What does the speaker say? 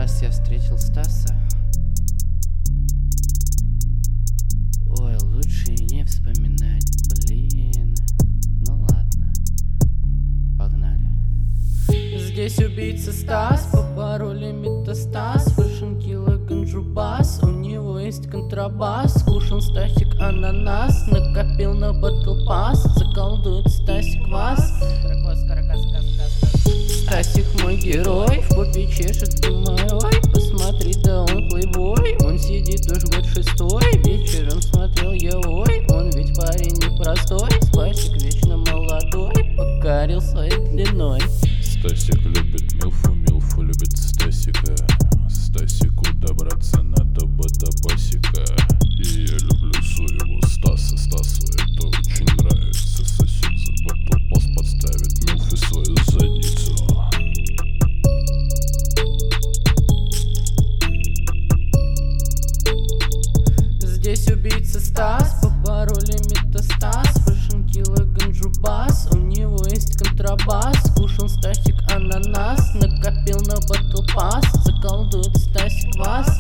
раз я встретил Стаса. Ой, лучше и не вспоминать, блин. Ну ладно, погнали. Здесь убийца Стас, по паролю метастаз, Fashion Killer Ганджубас, у него есть контрабас. Кушал Стасик ананас, накопил на батл пас, заколдует Стасик вас. Стасик мой герой, в попе чешет, думаю, ой, посмотри, да он плейбой. Он сидит уж год шестой, вечером смотрел я, ой, он ведь парень непростой. Стасик вечно молодой, покорил своей длиной. Стасик любит милфу, милфу любит Стасика. Стасику добраться надо бы до басика. И я люблю своего Стаса, Стасу это очень нравится. Сосед за батл пас подставит милфе свою задницу. Здесь убийца Стас, по паролю метастаз, Fashion Killer Ганджубас, у него есть контрабас. Кушал Стасик ананас, накопил на батл пас, заколдует Стасик вас.